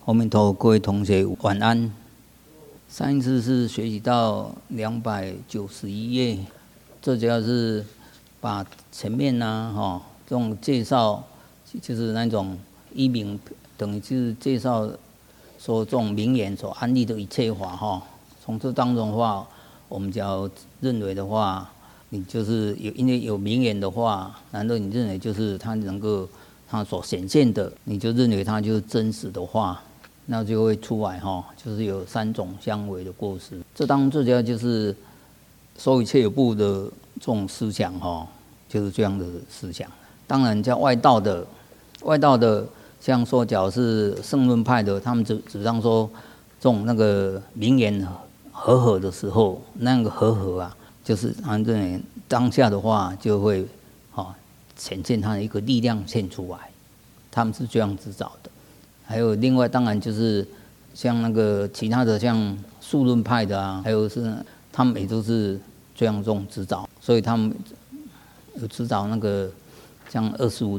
阿弥陀佛，各位同学晚安。上一次是学习到291页，这主要是把前面这种介绍，就是那种依名，等于就是介绍说这种名言所安立的一切法从这当中的话，我们只要认为的话，你就是因为有名言的话，难道你认为就是它能够它所显现的，你就认为它就是真实的话，那就会出来就是有3种相违的过失。这当中最主要就是说一切有部的这种思想就是这样的思想。当然叫外道的像说假如是圣论派的，他们主张说这种那个名言和合的时候，那个和合就是他们认为当下的话就会显现它的一个力量现出来，他们是这样执照的。还有另外当然就是像那个其他的像数论派的还有是他们也都是这样这种执照，所以他们有执照那个像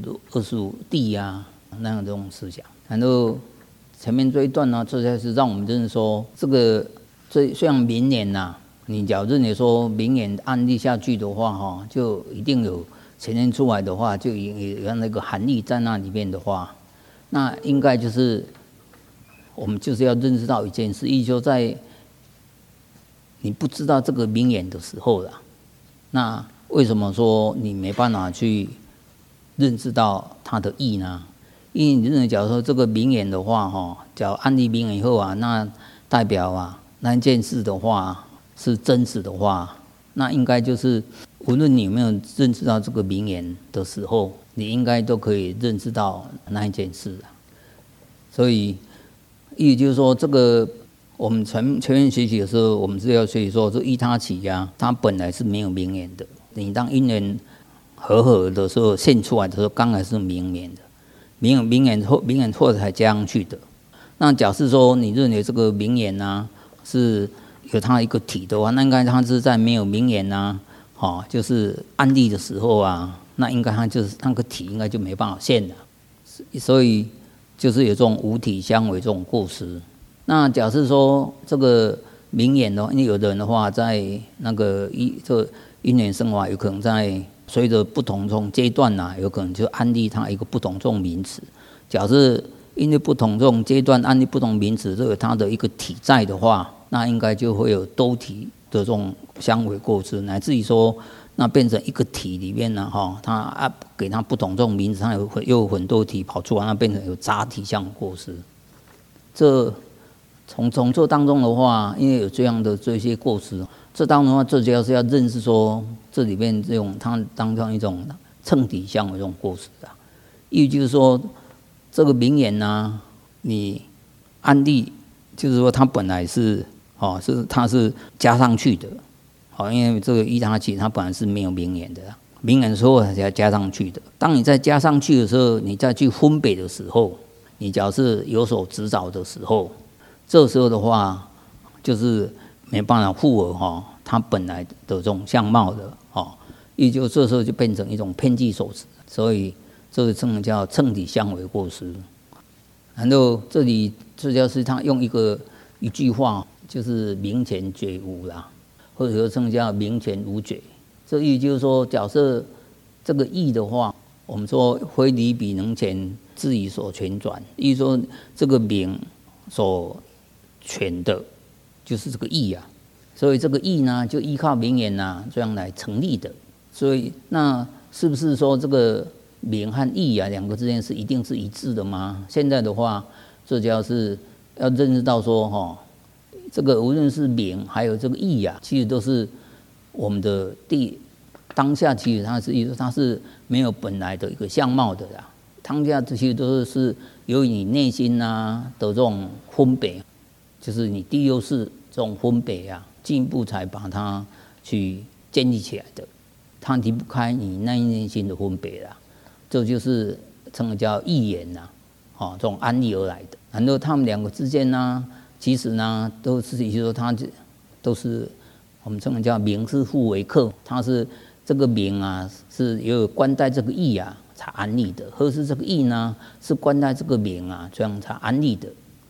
25地那样这种思想。然后前面这一段呢，这才是让我们认识说这个虽然名言你假如认为说名言案例下去的话就一定有显现出来的话，就有那个含义在那里面的话，那应该就是我们就是要认识到一件事，意思就在你不知道这个名言的时候那为什么说你没办法去认识到它的意呢？因为你认为假如说这个名言的话假如案例名言以后那代表那件事的话是真实的话，那应该就是无论你有没有认识到这个名言的时候，你应该都可以认识到那一件事所以意思就是说，这个我们前面学习的时候，我们是要学习说这依他起它本来是没有名言的，你当因缘和合的时候现出来的时候，刚才是名言的，名言后才加上去的。那假设说你认为这个名言是有它一个体的话，那应该它是在没有名言就是案例的时候那应该它就是那个体应该就没办法现了，所以就是有这种无体相违这种过失。那假设说这个名言的话，因为有的人的话在那个这因缘生活有可能在随着不同这种阶段有可能就安立它一个不同这种名词。假设因为不同这种阶段安立不同名词，这有它的一个体在的话，那应该就会有多体的这种相违过失，乃至于说那变成一个体里面它给它不同这种名字，它又有很多体跑出来，那变成有杂体相过失。这从这当中的话，因为有这样的这些过失，这当中的话，最主要是要认识说这里面这种它当中一种称体相的这种过失意思就是说这个名言你案例就是说它本来是它是加上去的因为这个依他起它本来是没有名言的名言的时候才加上去的。当你再加上去的时候，你再去分别的时候，你假如是有所执照的时候，这时候的话就是没办法符合它本来的这种相貌的也就这时候就变成一种偏激所持，所以这个称叫称体相违过失。然后这里这就是他用一句话，就是明前觉无或者称叫明前无觉。这意思就是说，假设这个义的话，我们说非离彼能前自己所权转，意思说这个名所权的就是这个义所以这个义呢就依靠名言这样来成立的。所以那是不是说这个名和义两个之间是一定是一致的吗？现在的话，这就要认识到说这个无论是名还有这个义其实都是我们的当下，其实它是没有本来的一个相貌的当下其实都是由于你内心的这种分别，就是你第六识这种分别进一步才把它去建立起来的，它离不开你内心的分别这就是称为叫义言这种安立而来的。然后他们两个之间其实都是也就是说它都是我们称为叫名是互为客，它是这个名是有关在这个义才安立的，或是这个义呢是关在这个名这样才安立的。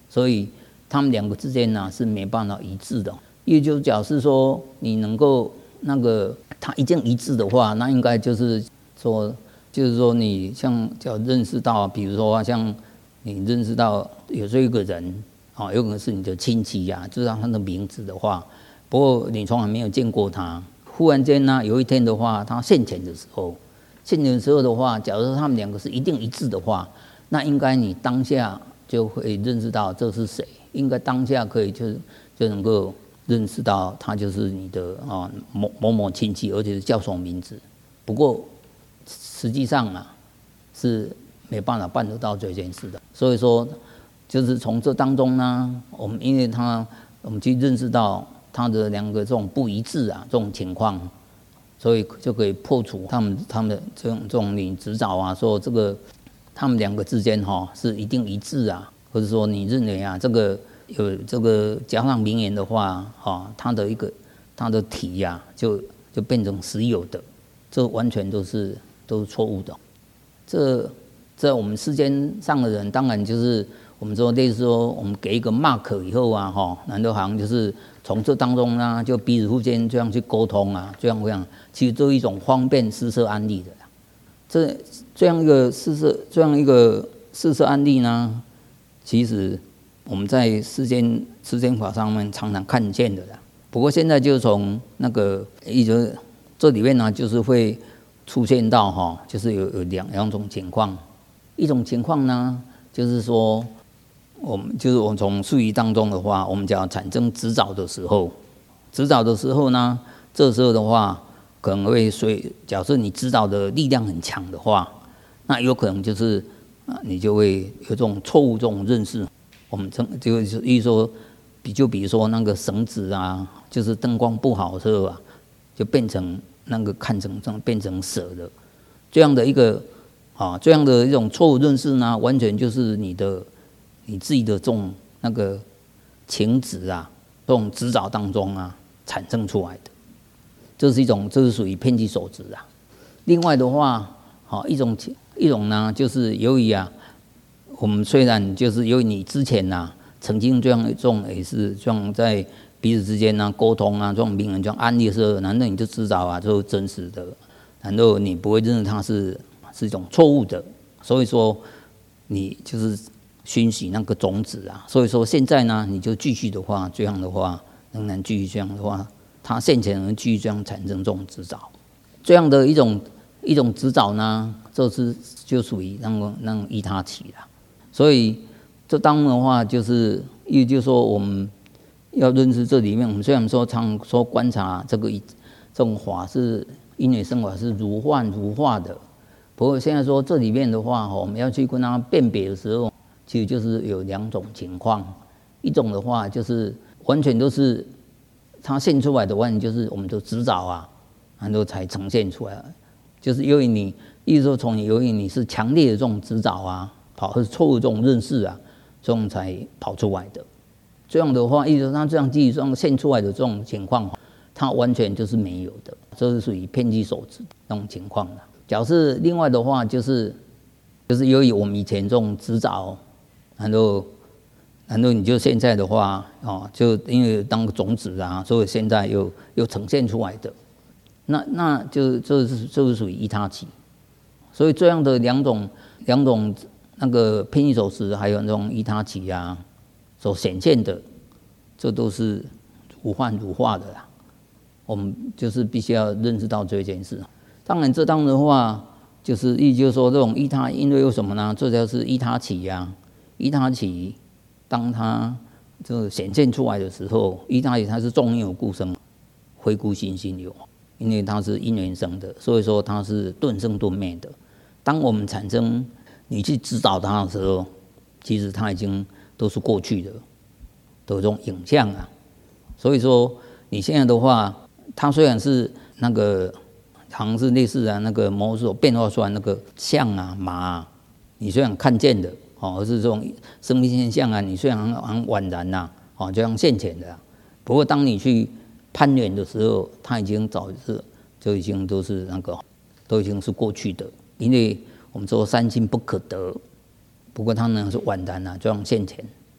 所以他们两个之间呢是没办法一致的。也就假设说你能够那个它一定一致的话，那应该就是说你像叫认识到，比如说像你认识到有这一个人啊，有可能是你的亲戚呀，知道他的名字的话，不过你从来没有见过他，忽然间呢有一天的话，他现前的时候的话，假如说他们两个是一定一致的话，那应该你当下就会认识到这是谁，应该当下可以就能够认识到他就是你的某某亲戚，而且是叫什么名字。不过实际上啊是没办法办得到这件事的。所以说，就是从这当中呢，我们因为我们去认识到他的两个这种不一致啊这种情况，所以就可以破除他们这种你指导啊，说这个他们两个之间是一定一致啊，或者说你认为啊这个有这个加上名言的话它的体呀就变成实有的，这完全都是错误的。这我们世间上的人，当然就是我们说类似说我们给一个 mark 以后啊难道好像就是从这当中呢就彼此互间这样去沟通啊，这样其实都是一种方便施设案例的。这样一个施设案例呢，其实我们在世间法上面常常看见的啦。不过现在就从那个这里面呢，就是会出现到就是有两种情况。一种情况呢，就是说我们从术语当中的话，我们只要产生执照的时候呢，这时候的话可能会假设你指导的力量很强的话，那有可能就是你就会有这种错误这种认识。我们就是比如说那个绳子啊，就是灯光不好的时候啊，就变成那个看成这样变成蛇的这样的一种错误认识呢，完全就是你自己的这种那个情执啊，这种指导当中啊产生出来的。这是属于偏激手执啊。另外的话，一种呢，就是由于我们虽然就是由于你之前曾经这种也是这样在彼此之间沟通这种名人这样案例的时候，难道你就知道这是真实的？难道你不会认识它是一种错误的？所以说你就是熏习那个种子啊。所以说现在呢，你就继续的话，这样的话仍然继续这样的话，它现前人继续这样产生这种指导，这样的一种指导呢，就属于那种依他起啦。所以这当然的话，就是说我们要认识这里面，我们虽然说常说观察这种法是因缘生法是如幻如化的，不过现在说这里面的话，我们要去跟它辨别的时候，其实就是有两种情况。一种的话就是完全都是它现出来的，完全就是我们的指导然后才呈现出来，就是由于你，意思说由于你是强烈的这种指导或是错误这种认识这种才跑出来的。这样的话，意思说它这样基础上现出来的这种情况，它完全就是没有的，这是属于偏激手指那种情况的。假设另外的话，就是由于我们以前这种指导，然后你就现在的话就因为当个种子所以现在又呈现出来的，那就这是属于依他起。所以这样的两种那个偏激手持还有那种依他起所显现的，这都是如幻如化的啦。我们就是必须要认识到这件事。当然，这当的话，就是说这种依他，因为有什么呢？这就是依他起依他起，当它就显现出来的时候，依他起它是众因有故生，非故心心有，因为它是因缘生的，所以说它是顿生顿灭的。当我们产生你去指导它的时候，其实它已经都是过去的这种影像所以说你现在的话，它虽然是那个好像是类似那个魔术变化出来那个象马你虽然看见的而是这种生命现象你虽然很宛然就像现前的不过当你去攀缘的时候，它已经就已经都是都已经是过去的。因为我们说三心不可得，不过它呢是宛然就像现前，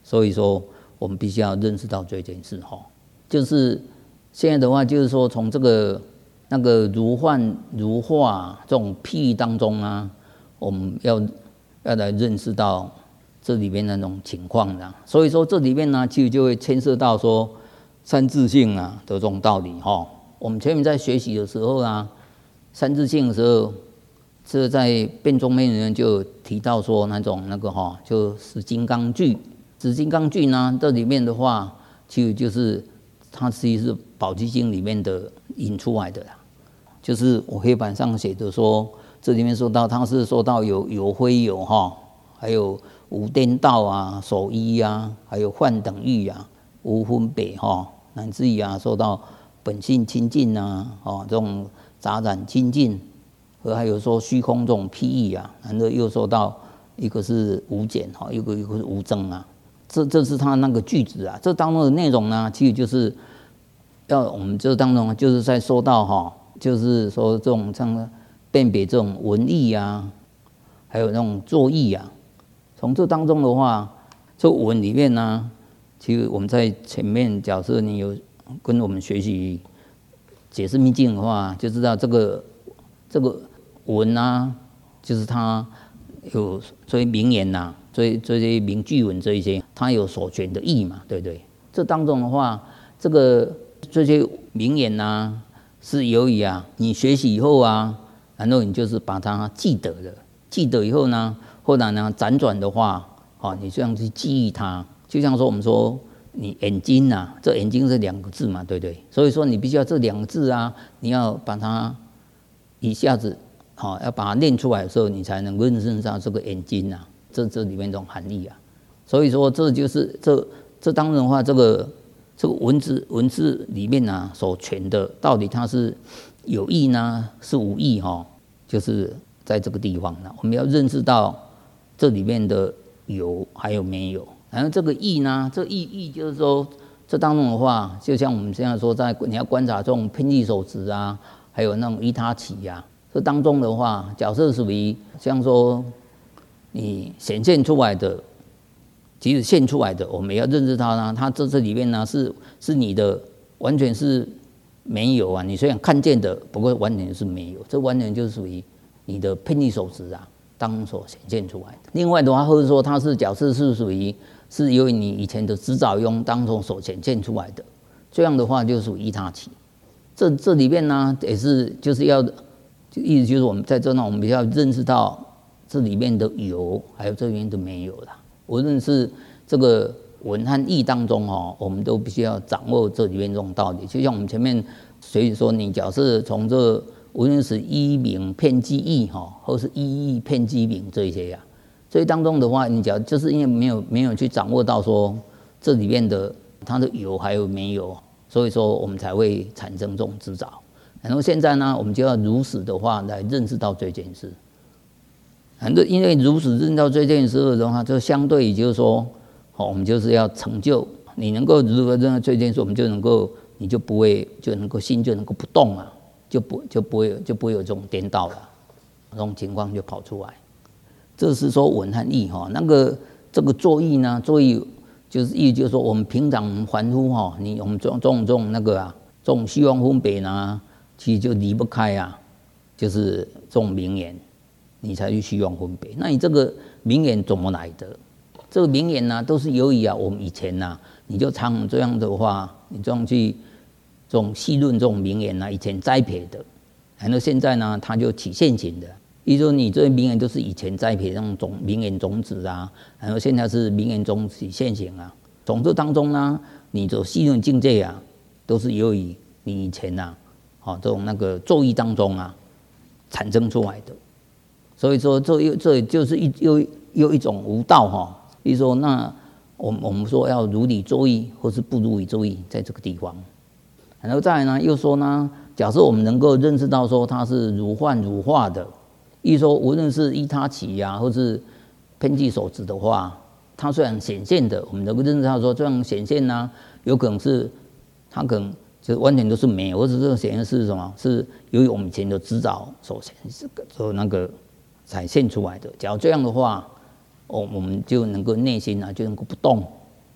所以说我们必须要认识到这件事哈。就是现在的话，就是说从这个那个如幻如化这种譬喻当中啊，我们要来认识到这里面的那种情况的。所以说这里面呢，其实就会牵涉到说三自性啊的这种道理哈。我们前面在学习的时候啊，三自性的时候，这在辩中面里面就提到说那种那个哈，就十金刚句。十金刚句呢，这里面的话，其实就是它实际是宝积经里面的引出来的啦。就是我黑板上写的说，这里面说到它是说到有非有哈，还有无颠倒啊、守一啊，还有幻等域啊、无分别哈，乃至于啊说到本性清净啊，这种杂染清净，和还有说虚空这种譬喻啊，然后又说到一个是无减哈，一个是无增啊，这是它那个句子啊，这当中的内容呢，其实就是要我们这当中就是在说到哈，就是说这种像辨别这种文义啊，还有那种作义啊，从这当中的话，这文里面呢，其实我们在前面假设你有跟我们学习解释秘境的话，就知道这个文啊，就是它有这些名言呐、这些名句文这一些，它有所选的义嘛，对不对？这当中的话，这些名言呐、是由于啊，你学习以后啊，然后你就是把它记得了，记得以后呢，后来呢辗转的话，你这样去记忆它，就像说我们说。你眼睛啊，这眼睛是2个字嘛，对不对？所以说你必须要这2个字啊，你要把它一下子，要把它念出来的时候，你才能够认识到这个眼睛啊，这里面这种含义啊。所以说这就是这当然的话，这个文字里面啊所诠的，到底它是有意呢，是无意哈？就是在这个地方呢，我们要认识到这里面的有还有没有。然后这个义呢，这义就是说，这当中的话，就像我们现在说，你要观察这种偏计守执啊，还有那种依他起啊，这当中的话，角色属于像说你显现出来的，即使现出来的，我们也要认识它呢。它这里面呢是你的，完全是没有啊。你虽然看见的，不过完全是没有，这完全就是属于你的偏计守执啊当所显现出来的。另外的话，或者说它是角色是属于。是由于你以前的执照用当中所显现出来的，这样的话就属于依他起。这里面呢也是就是要，意思就是我们在这呢，我们要认识到这里面的有，还有这里面的没有啦。无论是这个文和义当中我们都必须要掌握这里面这种道理。就像我们前面，所以说你假设从这无论是依名骗机义或是依义骗机名这一些呀。所以当中的话，你讲就是因为没有去掌握到说这里面的它的有还有没有，所以说我们才会产生这种执着。然后现在呢，我们就要如实的话来认识到这件事。因为如实认识到这件事的话，就相对于就是说，我们就是要成就你能够如何认识这件事，我们就能够你就不会就能够心就能够不动了，就不会有这种颠倒了，这种情况就跑出来。这是说文和义那个这个作义呢，作义就是意就是说我们平常凡夫我们这种那个这种虚妄分别呢，其实就离不开就是这种名言，你才去虚妄分别。那你这个名言怎么来的？这个名言呢，都是由于我们以前你就常这样的话，你这样去这种细论这种名言以前栽培的，然后现在呢，它就起现行的。意思说，你这些名言都是以前栽培那种名言种子然后现在是名言种子现行从这当中呢，你的细论境界都是由于你以前这种那个作意当中产生出来的。所以说，这就是又一种无道意思说，那我们说要如理作意，或是不如理作意，在这个地方。然后再来呢，又说呢，假设我们能够认识到说它是如幻如化的。意思说，无论是依他起或是偏计守执的话，它虽然显现的，我们能够认识到说这样显现有可能是它可能就完全都是没有，或者这种显现是什么？是由于我们以前的执照所那个才现出来的。假如这样的话，我们就能够内心就能够不动，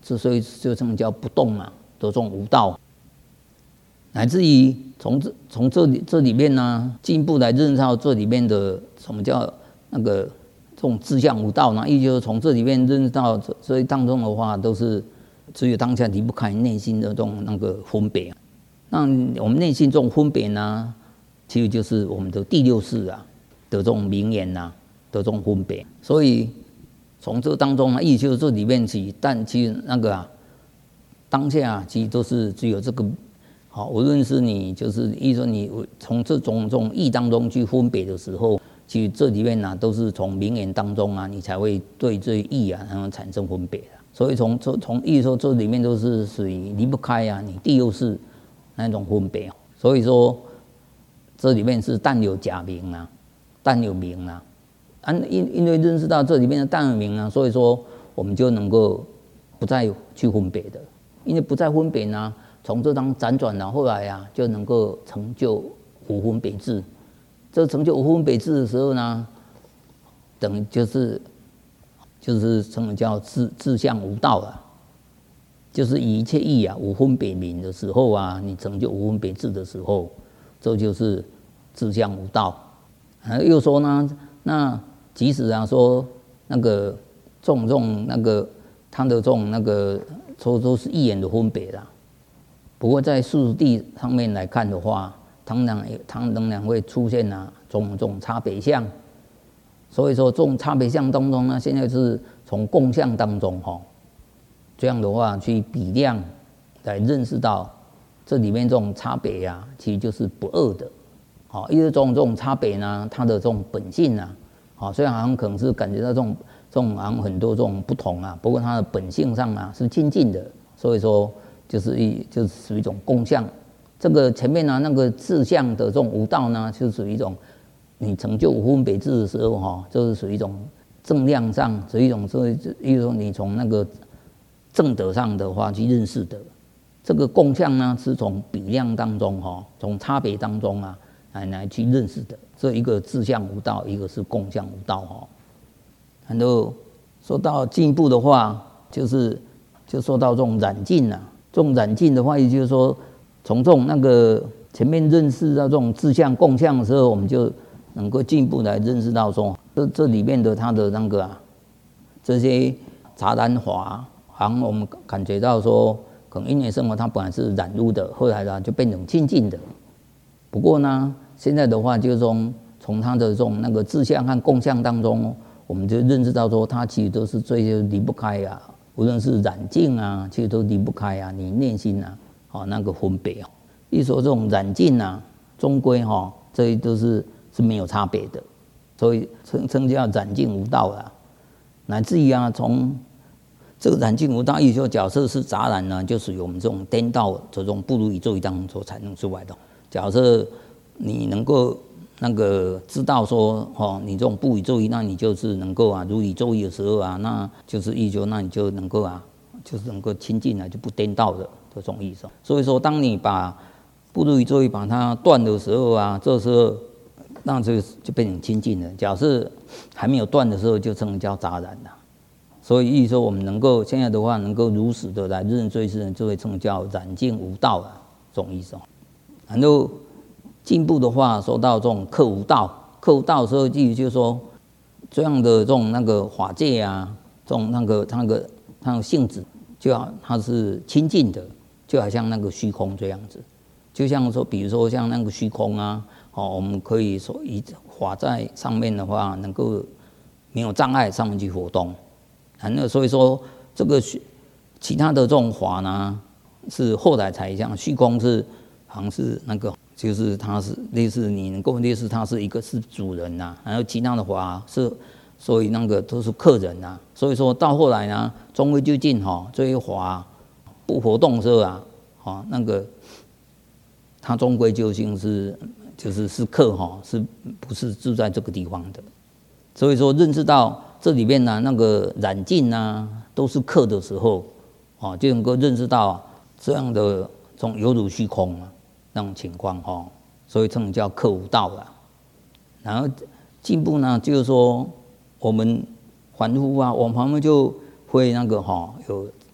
所以就这么叫不动嘛的这种无道，乃至于从这里面呢，进一步来认识到这里面的什么叫那个这种自相无道呢？也就是从这里面认识到这当中的话，都是只有当下离不开内心的这种那个分别。那我们内心这种分别呢，其实就是我们的第六识啊的这种名言呐的这种分别。所以从这当中呢，也就是这里面起，但其实那个当下其实都是只有这个。好，无论是你就是意思说你从这种意当中去分别的时候，其实这里面都是从名言当中你才会对这意然后产生分别的。所以从意思说这里面都是属于离不开你第六识那种分别。所以说这里面是但有假名但有名因为认识到这里面的但有名所以说我们就能够不再去分别的，因为不再分别从这当辗转后来就能够成就无分别智。这成就无分别智的时候呢，等于就是称为叫自相无道就是以一切义无分别名的时候你成就无分别智的时候，这就是自相无道。又说呢，那即使说那个这种那个他的这种那个都是一眼的分别啦。不过在事谛上面来看的话，它仍然会出现种差别相。所以说这种差别相当中呢，现在是从共相当中这样的话去比量来认识到这里面这种差别其实就是不二的。因为这种差别呢，它的这种本性虽然好像可能是感觉到这种好像很多这种不同不过它的本性上是亲近的。所以说就是属于一种共相。这个前面那个自相的这种无道呢，就属于一种你成就无分别智的时候就是属于一种正量上，属于一种例如说你从那个正德上的话去认识的。这个共相呢，是从比量当中从差别当中来去认识的。这一个自相无道，一个是共相无道然后说到进一步的话，就说到这种染净这种染净的话，也就是说，从这种那个前面认识到这种自相共相的时候，我们就能够进一步来认识到说，这里面的它的那个这些杂染法，好像我们感觉到说，可能因缘生活它本来是染污的，后来就变成清净的。不过呢，现在的话就是从它的这种那个自相和共相当中，我们就认识到说，它其实都是最离不开无论是染净其实都离不开你内心那个分别一说这种染净终归这些都是没有差别的，所以称叫染净无道乃至于从这个染净无道，也就假设是杂染就属于我们这种颠倒这种不如宇宙义当中所产生出来的。假设你能够那个知道说你这种不宇宙义，那你就是能够如宇宙义的时候那就是那你就能够就是能够亲近就不颠倒的这种意思。所以说，当你把不如宇宙义把它断的时候这时候那就变成亲近了。假设还没有断的时候，就称叫杂染所以意思说，我们能够现在的话，能够如实的来认罪世，就会称叫染净无道这种意思然后进步的话，说到这种克无道，克无道的时候，就是说这样的这种那个法界这种那个它的性质，就好它是清净的，就好像那个虚空这样子。就像说，比如说像那个虚空我们可以说以法在上面的话，能够没有障碍上面去活动。然后所以说这个其他的这种法呢，是后来才像虚空是好像是那个。就是它是类似你能够类似它是一个是主人然后其他的话是所以那个都是客人所以说到后来呢，终归究竟这些法不活动的时候那个它终归究竟是是客是不是住在这个地方的？所以说认识到这里面那个染净都是客的时候就能够认识到这样的这种有如虚空那种情况所以称叫克无道然后进步呢，就是说我们凡夫我们就会那个有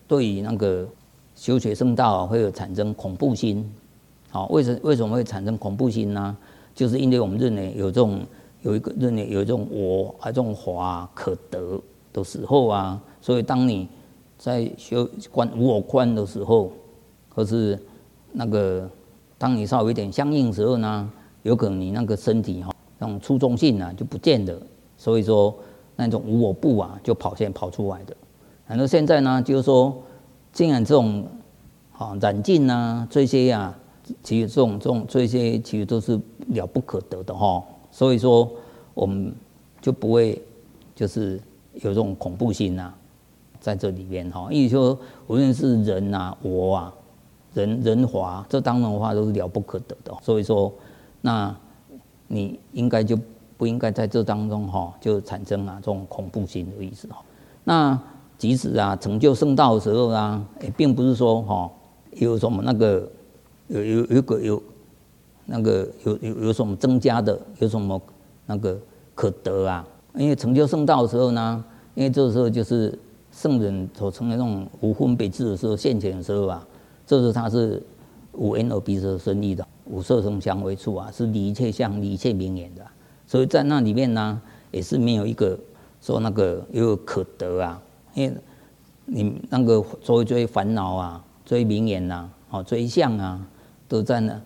对于那个修学圣道会有产生恐怖心。好，为什么会产生恐怖心呢？就是因为我们认为有一种我这种法可得的时候啊，所以当你在修观无我观的时候，或是那个当你稍微有点相应的时候呢，有可能你那个身体那种初衷性就不见了，所以说那种无我部就跑出来的。然后现在呢，就是说，既然这种染净这些其实这些其实都是了不可得的所以说我们就不会就是有这种恐怖心在这里面因为说无论是人我人法这当中的话都是了不可得的，所以说那你应该就不应该在这当中就产生这种恐怖心的意思那即使成就圣道的时候也并不是说有什么那个有什么增加的，有什么那个可得因为成就圣道的时候呢，因为这个时候就是圣人所成的那种无分别智的时候现前的时候这时候他是无眼耳鼻舌身意的，无色声香味触是离一切相离一切名言的，所以在那里面呢也是没有一个说那个有可得因为你那个追烦恼追名言追相都在那，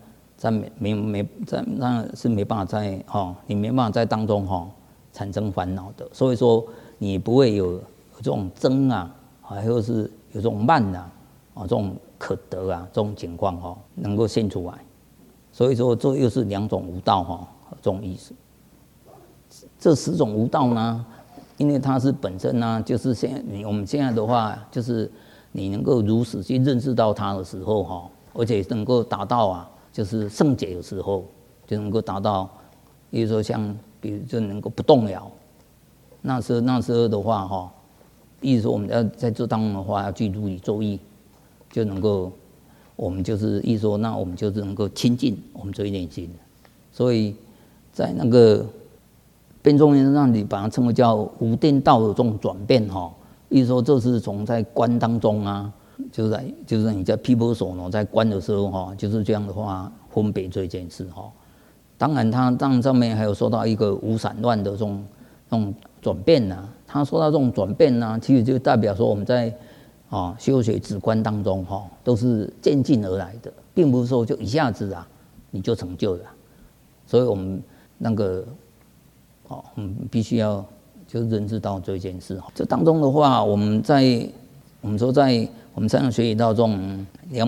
那是没办法在你没办法在当中产生烦恼的，所以说你不会有这种争还有是有这种慢这种可得这种情况能够现出来，所以说这又是两种无道这种意思。这10种无道呢，因为它是本身就是我们现在的话，就是你能够如实去认识到它的时候而且能够达到就是圣解的时候，就能够达到，比如说比如就能够不动摇。那时候的话比如说我们要在这当中的话，要去如理作意，就能够我们就是意思说，那我们就是能够亲近我们这一念心。所以在那个辩中人那里把它称为叫无颠倒的这种转变意思说这是从在观当中就是你在毗婆舍在观的时候就是这样的话分别这件事当然它上面还有说到一个无散乱的这种转变他说到这种转变其实就代表说我们在修学止观当中都是渐进而来的，并不是说就一下子你就成就了。所以我们那个我们必须要就认识到这件事这当中的话，我们说在我们上学习到这种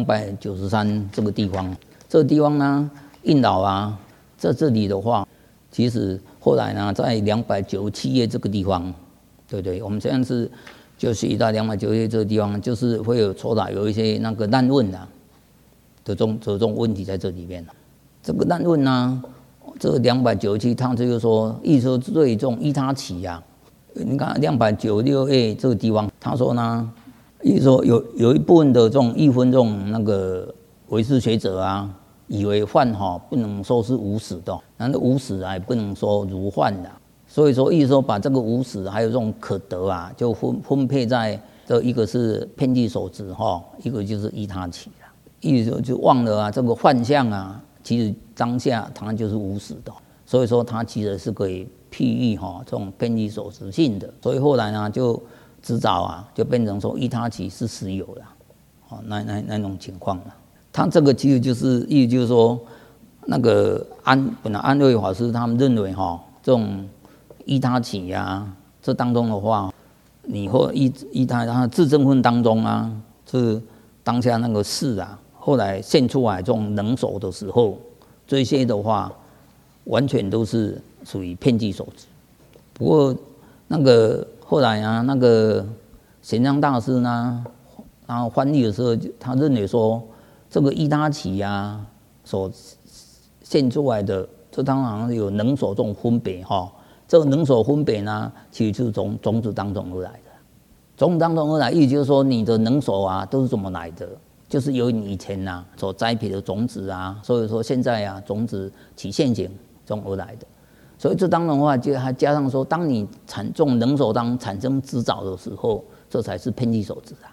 293这个地方，这个地方呢，印老在这里的话，其实后来呢，在297页这个地方，对不对？我们现在是就学习到297页这个地方，就是会有抽到有一些那个难问的这种问题在这里面。这个难问呢，这个297，他就是说，意思说对这种依他起你看296页这个地方，他说呢。意思说有一部分的这种义分这种那个唯识学者以为幻不能说是无始的，难道无始也不能说如幻的？所以说意思说把这个无始还有这种可得就分配在这一个是遍计所执一个就是依他起意思说就忘了这个幻象其实当下它就是无始的，所以说它其实是可以譬喻这种遍计所执性的，所以后来呢就。执照就变成说依他起是实有了，那种情况了。他这个其实就是意思就是说，那个本来安慧法师他们认为这种依他起这当中的话，你或依他自证分当中是当下那个事后来现出来这种能手的时候，这些的话完全都是属于遍计所执。不过那个。后来那个玄奘大师呢，然后翻译的时候，他认为说，这个依他起所现出来的，这当然有能所这种分别这个能所分别呢，其实就是从种子当中而来的。种子当中而来，意思就是说，你的能所都是怎么来的？就是由你以前所栽培的种子所以说现在种子起现行中而来的。所以这当中的话，就还加上说，当你这种能所当产生执照的时候，这才是遍计所执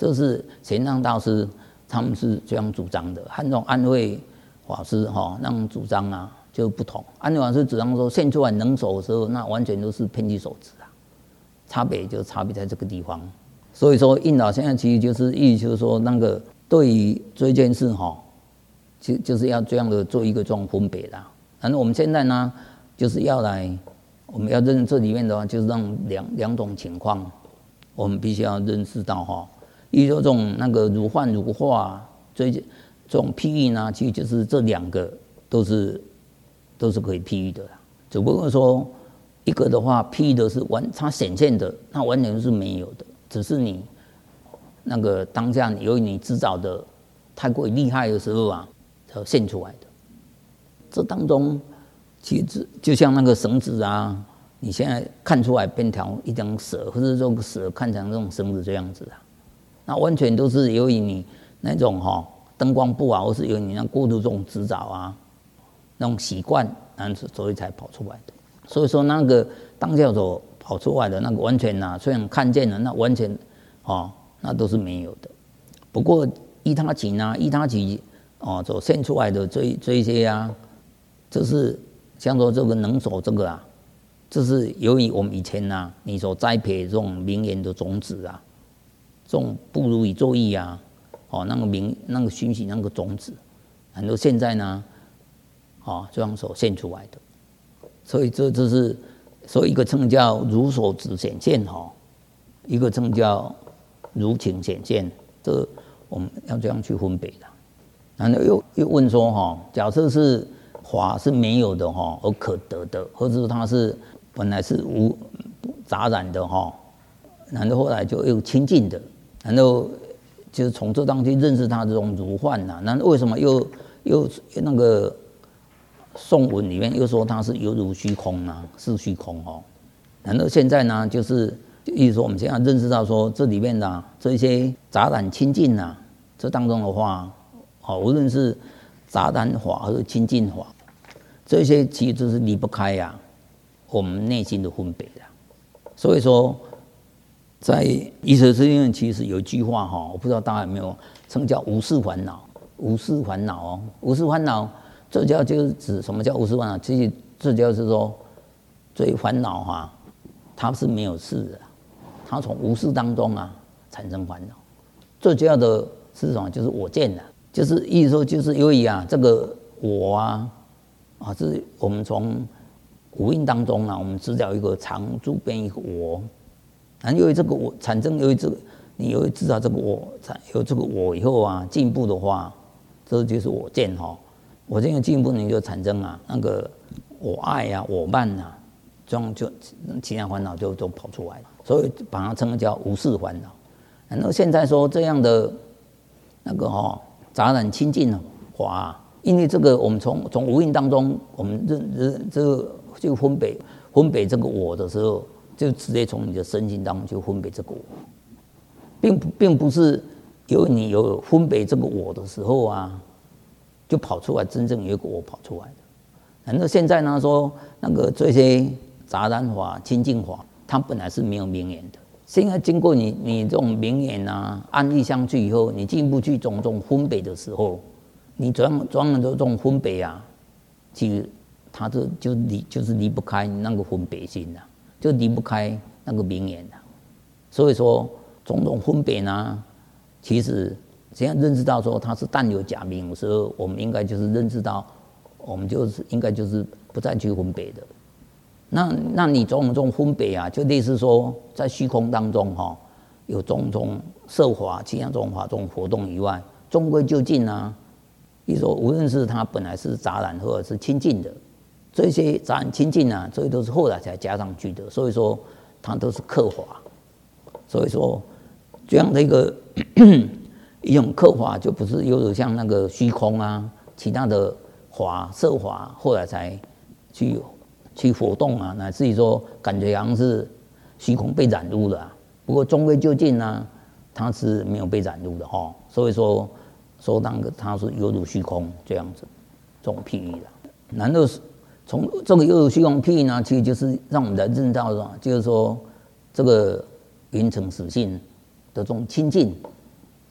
这是玄奘大师他们是这样主张的，和那种安慧法师那种主张啊就不同。安慧法师主张说现出来能手的时候，那完全都是偏具手指啊，差别就差别在这个地方。所以说印老现在其实就是意思就是说那个对于这件事就是要这样的做一个这种分别啦。然后我们现在呢就是要来，我们要认识这里面的话，就是让两种情况，我们必须要认识到一说这种那个如幻如化，这种譬喻呢，其实就是这两个都是可以譬喻的啦。只不过说一个的话，譬喻的是它显现的，那完全是没有的，只是你那个当下由于你制造的太过于厉害的时候啊，才现出来的。这当中其实就像那个绳子啊，你现在看出来变条一条蛇，或者这个蛇看成这种绳子这样子啊，那完全都是由于你那种灯光不好，或是由于你那过度这种指导啊，那种习惯，所以才跑出来的。所以说那个当下所跑出来的那个完全虽然看见了，那完全那都是没有的。不过依他起所现出来的这一些啊，就是像说这个能手这个啊，这是由于我们以前你所栽培这种名言的种子啊，这种不如理作意啊，那个熏习那个种子，很多现在呢，这样所现出来的。所以这是，所以一个称叫如所指显现一个称叫如情显现，这我们要这样去分别的。然后又问说假设是法是没有的而可得的，或者它是本来是无杂染的然后后来就又清净的，然后就是从这当去认识它这种如幻然后为什么又那个颂文里面又说它是犹如虚空是虚空然后现在呢就是意思说我们现在认识到说这里面这些杂染清净这当中的话无论是杂染法或者清净法，这些其实就是离不开我们内心的分别的。所以说在医学之院其实有一句话我不知道大家有没有称叫无事烦恼。无事烦恼无事烦恼这就是指什么叫无事烦恼？其实这就是说，这烦恼它是没有事的，它从无事当中产生烦恼。最主要的是什么？就是我见就是意思说，就是由于这个我这是我们从五蕴当中我们知道一个常住变一个我，然后由于这个我产生，你由于知道这个我，有这个我以后进步的话，这就是我见我这个进步，你就产生那个我爱我慢这样就其他烦恼就跑出来了，所以把它称为叫无事烦恼。然后现在说这样的那个杂染清净法，因为这个我们从无蕴当中，我们这个就分别这个我的时候，就直接从你的身心当中就分别这个我，并不是由你有分别这个我的时候就跑出来真正有一个我跑出来的。然后现在呢说那个这些杂染法、清净法，它本来是没有名言的。现在经过你这种名言案例相去以后，你进一步去种种分别的时候，你专门的这种分别其实它就是离不开那个分别心就离不开那个名言所以说种种分别其实现在认识到说它是但有假名的时候，我们应该就是认识到，我们就是应该就是不再去分别的。那你种种分别就类似说在虚空当中有种种色法、其他种法、这种活动以外，终归究竟比如说无论是它本来是杂染或者是清净的，这些杂染清净这些都是后来才加上去的，所以说它都是克法。所以说这样的一种克法，就不是有点像那个虚空其他的法色法后来才去活动乃至于说感觉好像是虚空被染污了不过终归究竟它是没有被染污的所以说那个它是犹如虚空这样子，这种譬喻然后从这个犹如虚空譬喻其实就是让我们来认到就是说这个云层实性的这种清净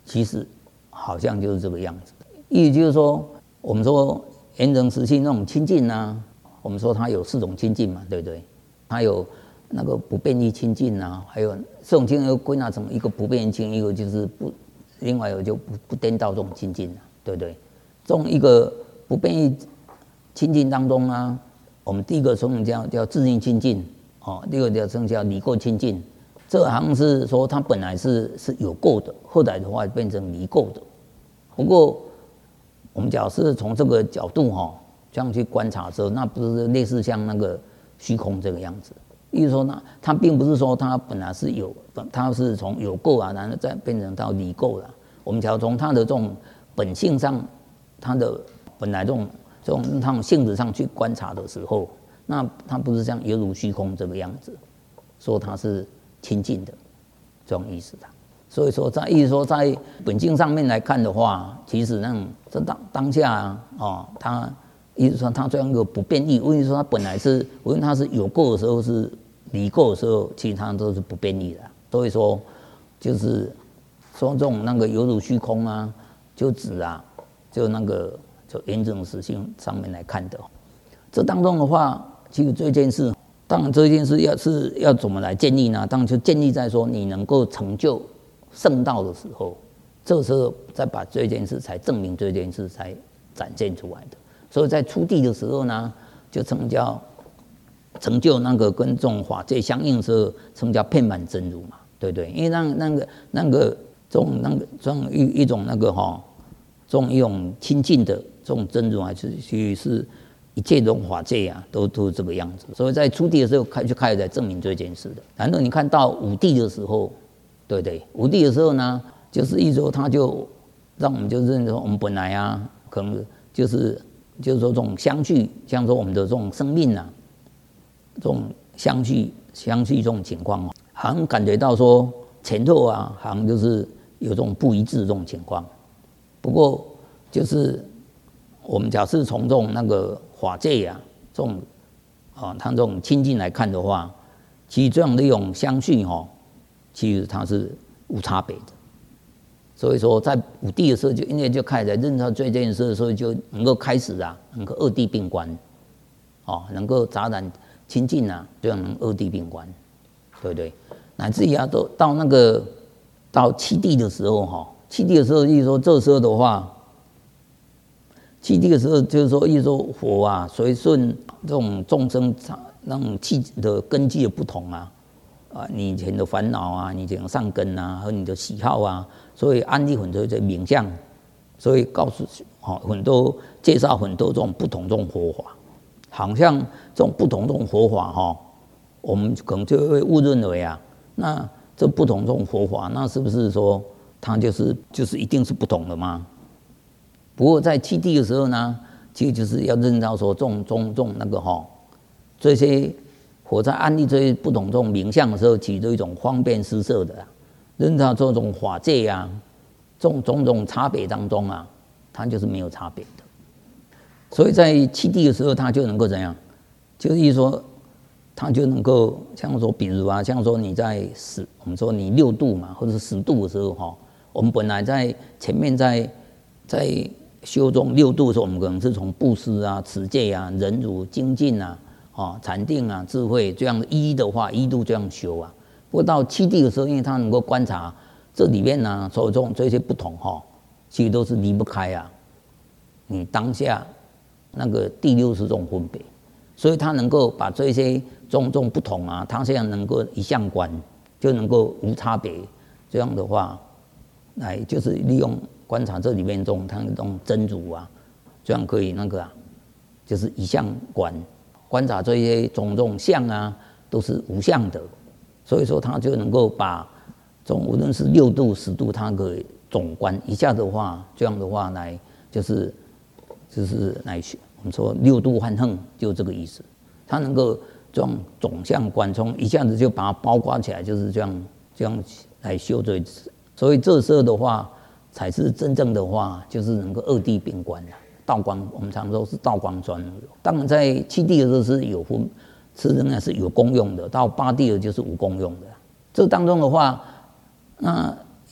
其实好像就是这个样子。意思就是说，我们说炎症时期那种清净啊，我们说它有4种清净嘛，对不对？它有那个不变异清净啊，还有这种清净又归纳成一个不变异清净，一个就是另外一个就不颠倒这种清净啊，对不对？这种一个不变异清净当中啊，我们第一个称叫自性清净哦，第二个叫离垢清净。这好像是说它本来是有垢的，后来的话变成离垢的。不过我们假设从这个角度这样去观察的时候，那不是类似像那个虚空这个样子。意思说呢，它并不是说它本来是有，它是从有垢啊，然后再变成到离垢了。我们假如从它的这种本性上，它的本来这种性质上去观察的时候，那它不是像犹如虚空这个样子，说它是清净的这种意思的。所以说在本性上面来看的话，其实那种这当下它意思说它这样一个不变异，因为说它本来是无论它是有垢的时候是离垢的时候，其实它都是不变异的。所以说就是说这种那个犹如虚空啊，就指就那个就炎症实性上面来看的。这当中的话，其实这件事，当然这件事要怎么来建立呢？当然就建立在说你能够成就圣道的时候，这时候再把这件事才证明这件事才展现出来的。所以在初地的时候呢，就成就那个跟这种法界相应的时候，称叫遍满真如嘛，对不对？因为那个这种一种那个这种一种亲近的这种真如啊，是一切这种法界啊，都是这个样子。所以在初地的时候就开始在证明这件事的。然后你看到五地的时候，对不对？五地的时候呢，就是一说他就让我们就认说我们本来啊，可能就是说这种相续，像说我们的这种生命啊，这种相续这种情况好像感觉到说前后啊，好像就是有这种不一致这种情况。不过就是我们假设从这种那个法界啊，这种它这种亲近来看的话，其实这样的一种相续其实它是无差别的。所以说在五地的时候，就因为就开始在认识到这件事的时候，就能够开始能够二地并观，能够杂染清净这样能二地并观，对不对？乃至于都到那个到七地的时候七地的时候，意思说这时候的话，七地的时候就是说，意思说佛随顺这种众生那种气的根基的不同你以前的烦恼你以前的善根和你的喜好所以安利很多的名相，所以告诉很多介绍很多这种不同这种佛法，好像这种不同这种佛法我们可能就会误认为那这不同这种佛法，那是不是说它就是一定是不同的吗？不过在七地的时候呢，其实就是要认到说这种那个这些佛在安利这些不同这种名相的时候，起着一种方便施设的认到这种法界这种种差别当中它就是没有差别的。所以在七地的时候，它就能够怎样？就是说，它就能够像说，比如像说你在我们说你6度嘛，或者是10度的时候我们本来在前面在修这种6度的时候，我们可能是从布施持戒忍辱精进禅定智慧这样一的话1度这样修不过到7地的时候，因为它能够观察这里面所有这些不同其实都是离不开你当下那个第60种分别，所以它能够把这些种不同它现在能够一相观，就能够无差别。这样的话，来就是利用观察这里面它这种真如这样可以那个就是一相观察这些种相都是无相的，所以说它就能够把无论是6度10度，它可以总观一下的话，这样的话来就是来我们说6度幻横，就这个意思。它能够这种总相观，从一下子就把它包括起来，就是这样来修这一次。所以这时候的话，才是真正的话，就是能够二地并观道光。我们常说是道光专有。当然在7地的时候是有分，仍然是有功用的；到8地的就是无功用的。这当中的话，那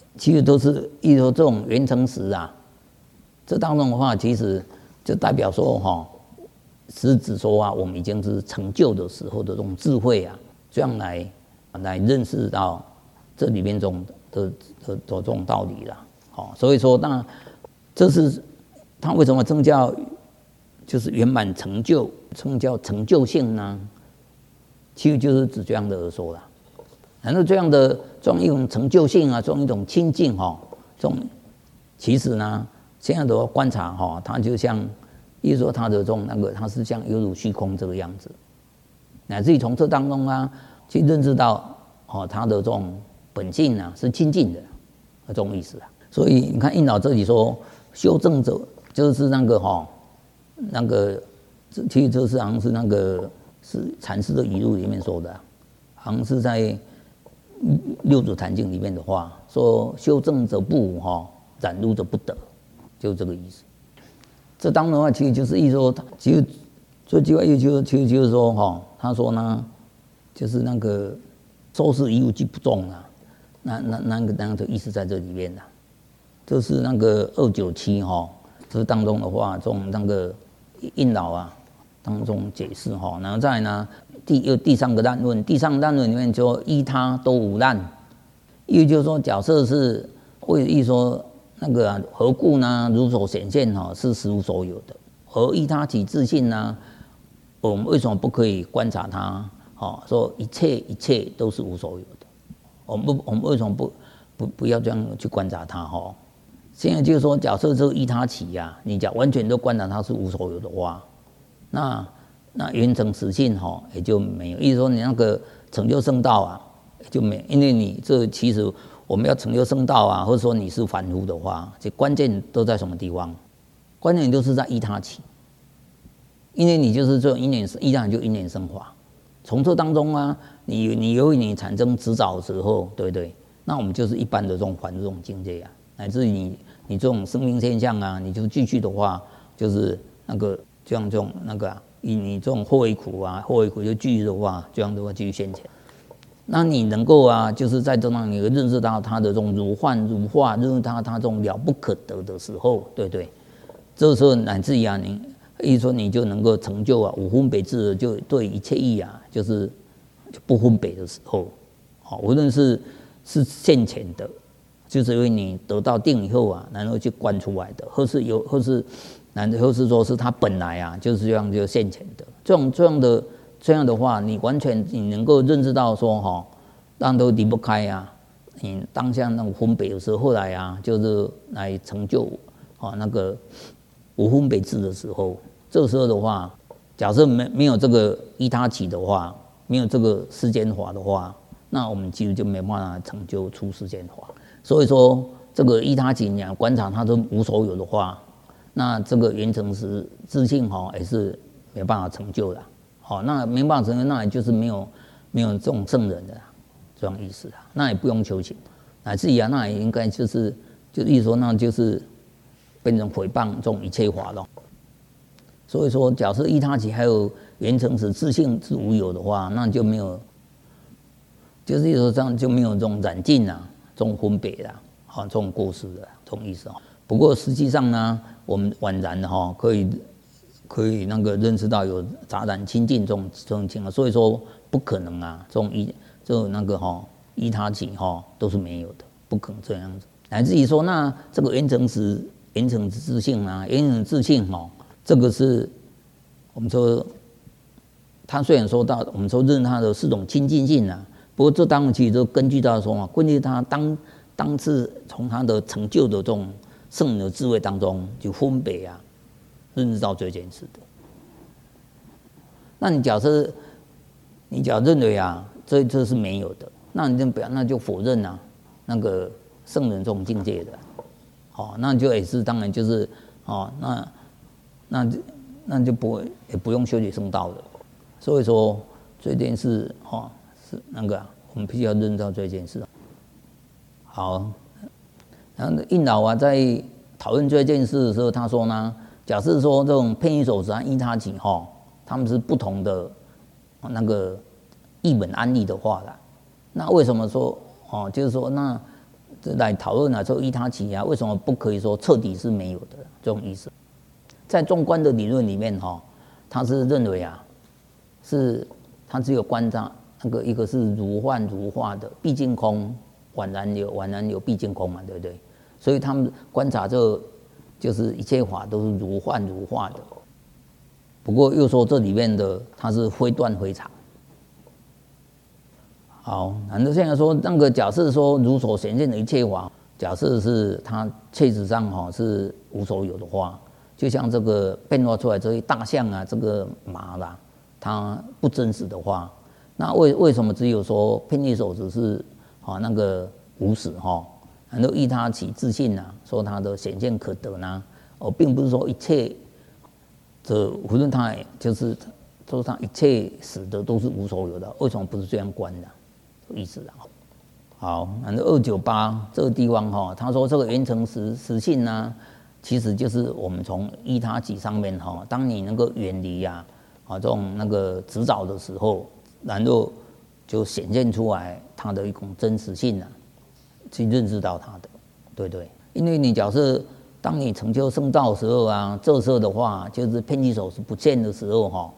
其实都是意思说这种缘成实啊，这当中的话，其实就代表说是指说啊，我们已经是成就的时候的这种智慧啊，这样来认识到这里面中的这种道理啦。所以说那这是他为什么称叫就是圆满成就，称叫成就性呢？其实就是指这样的而说啦。然后这样的这种一种成就性啊，这种一种清净这种其实呢，现在的观察它就像，意思说它的这种它是像犹如虚空这个样子，乃至于从这当中啊，去认识到它的这种本性啊是清净的这种意思啊。所以你看印老这里说修正者就是其实这是好像是是禅师的语录里面说的，好像是在六祖坛经里面的话说，修正者不无染污者不得，就这个意思。这当中的话，其实就是意思说，其实最主要意思就是说他说呢，就是收拾遗物既不重啊，那个的意思在这里面的。这是297这当中的话，从印老啊当中解释然后再来呢，第三个难论，第三个难论里面说依他都无难，意思就是说，假设是意思说何故呢？如所显现是实无所有的，而依他起自性呢，我们为什么不可以观察它？说一切都是无所有的，我们为什么不要这样去观察它？现在就是说，假设这依他起呀，你讲完全都观察它是无所有的话，那圆成实性也就没有。意思说你成就圣道啊，就没有，因为你这其实我们要成就圣道啊，或者说你是凡夫的话，这关键都在什么地方？关键都是在依他起，因为你就是这种因缘，依他就因缘生法。从这当中啊，你由于你产生执照的时候，对不对？那我们就是一般的这种凡夫这种境界啊，乃至于你这种生命现象啊，你就继续的话，就是这样你这种后为苦啊，后为苦就继续的话，这样的话继续现前。那你能够啊，就是在这样你认识到他的这种如幻如化，认识他这种了不可得的时候，对不对？这时候乃至于啊，意思说你就能够成就啊无分别智，就对一切义啊，就是不分别的时候，无论是现前的，就是因为你得到定以后啊，然后去观出来的，或是说是他本来啊就是这样就现前的，这样的话，你完全能够认知到说当然都离不开啊，你当下那种分别的时候，后来啊就是来成就无分别智的时候，这个时候的话，假设没有这个依他起的话，没有这个世间法的话，那我们其实就没办法成就出世间法。所以说，这个依他起你观察它都无所有的话，那这个圆成实自性也是没办法成就的。那没办法成就，那也就是没有这种圣人的这种意思啊，那也不用修行，乃至于啊，那也应该就意思说，那就是变成毁谤这种一切法了。所以说，假设依他起还有圆成实自性是无有的话，那就没有，就是说这样就没有这种染尽啊，这种分别啦，这种过失的这种意思。不过实际上呢，我们宛然可以认识到有杂染清净这种情况，所以说不可能啊，这种依他起都是没有的，不可能这样子。乃至于说，那这个圆成自性啊，圆成自性这个是我们说，他虽然说到我们说认他的4种清净性啊，不过这当然其实都根据到说根据他当次从他的成就的这种圣人的智慧当中就分别啊。认识到这件事的，那你假设认为啊，这是没有的，那就否认啊圣人这种境界的，那就也是当然就是那就也不用修习圣道了。所以说这件事是我们必须要认识到这件事。好，然后印老啊在讨论这件事的时候，他说呢。假设说这种偏于守持和依他起他们是不同的译本安立的话啦，那为什么说就是说那来讨论啊，说依他起啊，为什么不可以说彻底是没有的这种意思？在中观的理论里面哈，他是认为啊，是他只有观察那个一个是如幻如化的毕竟空，宛然有毕竟空嘛，对不对？所以他们观察这就是一切法都是如幻如化的。不过又说这里面的它是非断非常。好，然后现在说那个假设说如所显现的一切法，假设是它确实上哈是无所有的话，就像这个变化出来这些大象啊，这个马啦，它不真实的话，那为什么只有说遍计手指是那个无始哈？然后依他起自信呐，说它的显现可得呢？并不是说一切。这无论它就是说它一切死的都是无所有的，为什么不是这样观的？意思啊。好，然后298这个地方哈，他说这个缘成实性呢，其实就是我们从依他起上面哈，当你能够远离这种那个执着的时候，然后就显现出来它的一种真实性啊，去认识到它的，对不对？因为你假设。当你成就圣道的时候啊，这时候的话就是遍计手是不见的时候哈，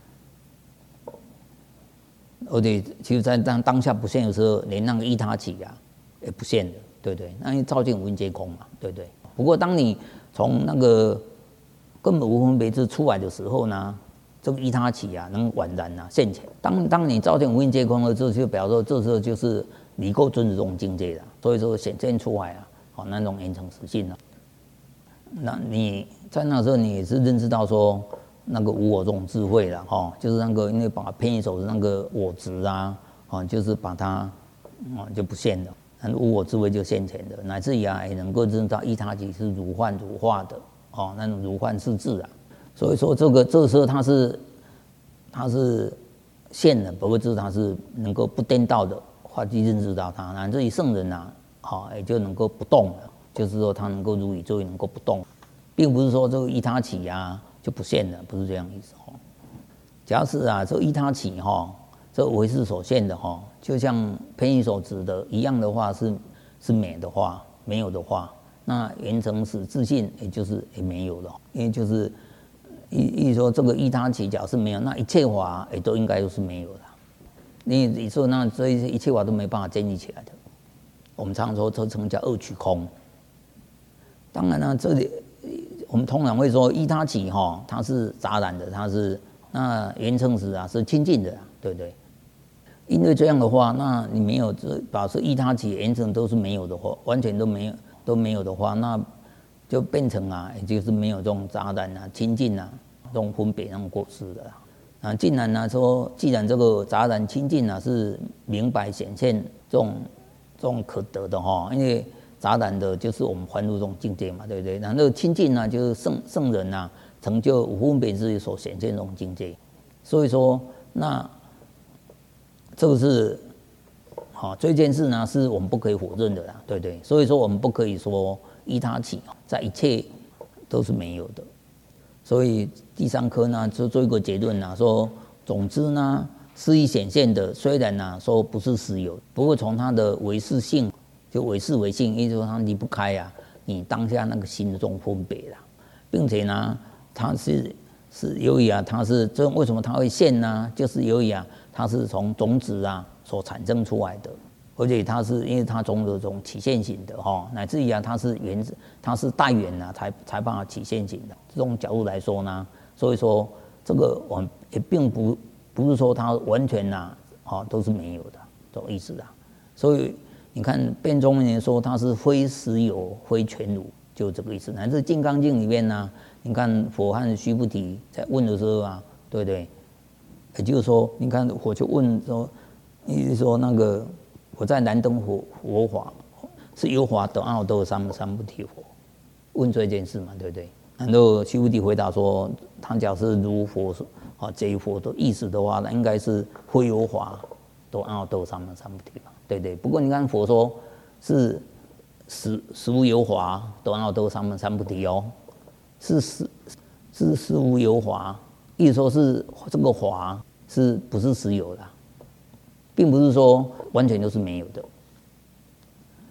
而且其实在当下不现的时候，连那个依他起啊也不现的，对不对？那因为照见无因皆空嘛，对不对？不过当你从那个根本无分别智出来的时候呢，这个依他起啊能宛然现前。当你照见无因皆空了之后，就表示这时候就是离垢尊这种境界了，所以说显现出来那种缘成实性了。那你在那时候，你也是认识到说那个无我这种智慧了哈，就是那个因为把遍计手的那个我执就是把它就不现了，那无我智慧就现前的，乃至于也能够认识到依他起是如幻如化的那种如幻是智啊。所以说这个时候它是现了，不过就是它是能够不颠倒的话去认识到它，乃至于圣人也就能够不动了。就是说，他能够如宇宙能够不动，并不是说这个依他起就不现了，不是这样意思假使这个依他起这个唯识所现的就像遍计手指的一样的话，是美的话，没有的话，那缘成实自信也就是也没有了，因为就是意思说这个依他起假是没有，那一切法也都应该都是没有的。你说那这一切法都没办法建立起来的，我们常说这称叫二取空。当然呢，这里我们通常会说依他起它是杂染的，它是那缘成实是清净的，对不对？因为这样的话，那你没有表示依他起缘成都是没有的话，完全都没有的话，那就变成也就是没有这种杂染清净这种分别那种过失的既然说，既然这个杂染清净是明白显现这种可得的因为。杂染的就是我们凡夫这种境界嘛，对不对？然后清净就是圣人成就无分别智所显现这种境界。所以说，那这个是这件事是我们不可以否认的啦，对不对？所以说我们不可以说依他起，在一切都是没有的。所以第3科就做一个结论说，总之是以显现的，虽然说不是实有，不过从它的唯识性。就唯识唯性，意思说它离不开你当下那个心的这种分别啦，并且它是由于它是这为什么它会现呢？就是由于它是从种子所产生出来的，而且它是因为它种子这种起现型的乃至于它是带缘才办法起现型的。这种角度来说呢，所以说这个我们也并不是说它完全都是没有的这种意思所以。你看辩中人说它是非实有非全如，就这个意思。乃至《金刚经》里面你看佛和须菩提在问的时候对不对？也就是说，你看我就问说，意思说那个我在燃灯佛法是有法得阿耨多罗三藐菩提佛，问这件事嘛，对不对？然后须菩提回答说，他假是如佛这佛的意思的话，那应该是非有法得阿耨多罗三藐菩提嘛。对对，不过你看佛说是实无有法得阿耨多罗三藐菩提是实无有法，意思说是这个法是不是实有的，并不是说完全都是没有的。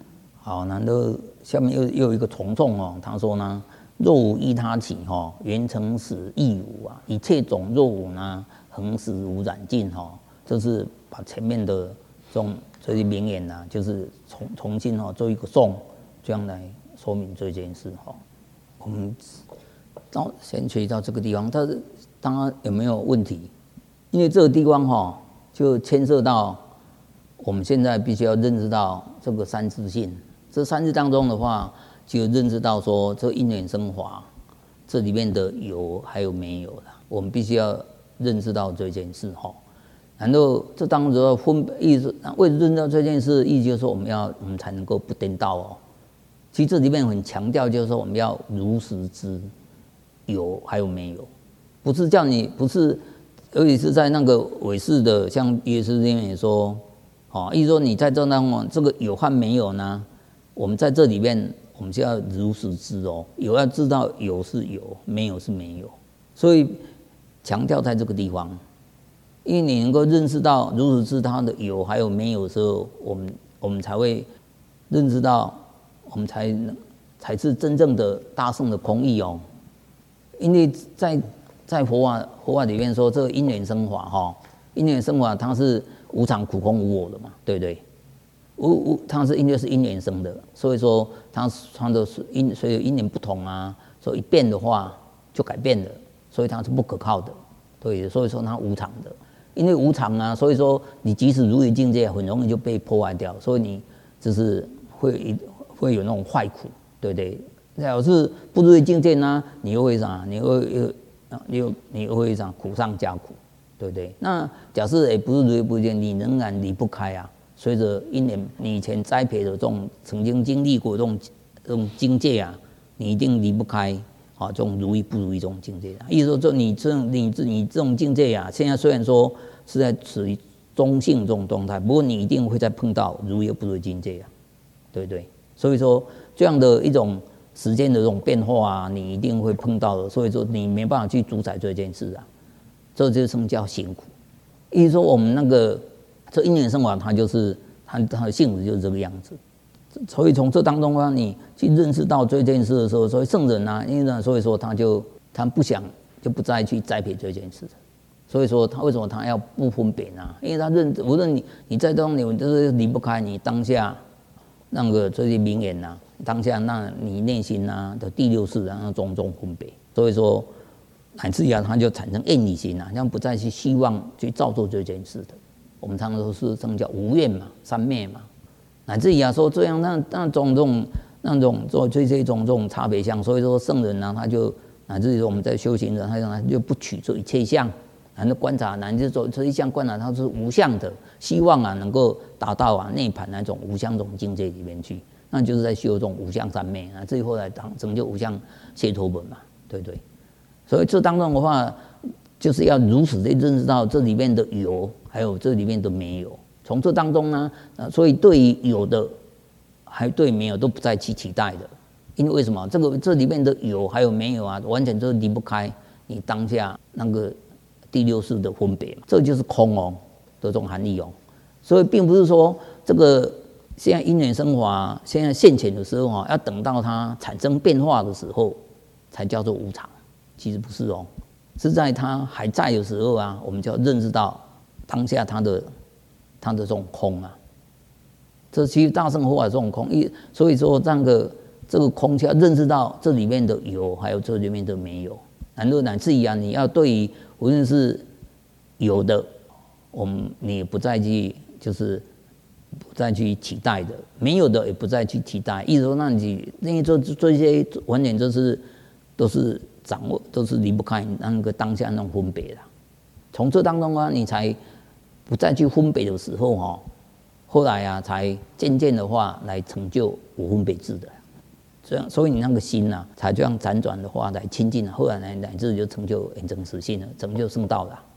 好，然后下面又有一个重重哦，他说呢，若无依他起哈，缘成始亦无啊，一切种若无呢，恒时无染尽哈。这是把前面的这些名言呐，就是重新做一个颂，这样来说明这件事哈。我们先学习到这个地方，但是当然有没有问题？因为这个地方就牵涉到我们现在必须要认识到这个三世性。这三世当中的话，就认识到说这因缘生华，这里面的有还有没有了，我们必须要认识到这件事哈。然后这当中意思，为了认识到这件事，意思就是说我们才能够不颠倒哦。其实这里面很强调，就是说我们要如实知有还有没有，不是叫你不是，尤其是在那个唯识的，像耶稣这边也说，意思说你在这当中这个有和没有呢，我们在这里面我们就要如实知哦，有要知道有是有，没有是没有，所以强调在这个地方。因为你能够认识到如实知它的有还有没有的时候，我们才会认识到，我们才是真正的大圣的空义哦。因为在佛法里面说，这个因缘生华因缘生华它是无常苦空无我的嘛，对不对？它是因为是因缘生的，所以说它的所以因缘不同啊，所以一变的话就改变了，所以它是不可靠的，对，所以说它无常的。因为无常啊，所以说你即使如意境界，很容易就被破坏掉，所以你就是会有那种坏苦，对不对？要是不如意境界呢，你又会啥？你又会啥？苦上加苦，对不对？那假设也不是如意不见，你仍然离不开啊。随着因缘，你以前栽培的这种曾经经历过这种境界啊，你一定离不开。这种如意不如意这种境界，意思说，你这种境界啊，现在虽然说是在处于中性这种状态，不过你一定会再碰到如意不如意境界啊，对不对？所以说，这样的一种时间的这种变化啊，你一定会碰到的。所以说，你没办法去主宰这件事啊，这就是叫辛苦。意思说，我们那个这因缘生活，它就是它的性质就是这个样子。所以从这当中啊，你去认识到这件事的时候，所以圣人啊，因为呢，所以说他不想就不再去栽培这件事，所以说他为什么他要不分别呢？因为他无论你在当中你就是离不开你当下那个这些名言呐，当下那你内心啊的第六识啊那种分别，所以说乃至于他就产生厌离心啊，这样不再去希望去造作这件事的。我们常常说是叫无愿嘛，三昧嘛。乃至于说这样那种做这些种差别相，所以说圣人呢，他就乃至于我们在修行人，他就不取这一切相，然后观察，乃至说这一相观察，它是无相的，希望啊能够达到内盘那种无相这种境界里面去，那就是在修这种无相三昧啊，至于后来成就无相解脱本嘛，对不对？所以这当中的话，就是要如此的认识到这里面的有，还有这里面的没有。从这当中呢，所以对于有的，还对没有都不再去期待的，因为为什么？这里面的有还有没有啊，完全都离不开你当下那个第六识的分别，这就是空的这种含义哦。所以并不是说这个现在因缘生华，现在现前的时候要等到它产生变化的时候才叫做无常，其实不是哦，是在它还在的时候啊，我们就要认识到当下它的这种空啊，这其实大乘佛法这种空，所以说这个空就要认识到这里面的有，还有这里面的没有。然后乃至于你要对于无论是有的，你也不再去就是不再去期待的；没有的也不再去期待。意思说，那你因为这些完全都是掌握，都是离不开那个当下那种分别的。从这当中啊，你才不再去分别的时候后来啊才渐渐的话来成就无分别智的，这样，所以你那个心才这样辗转的话来亲近，后来乃至就成就圆成实性了，成就圣道了。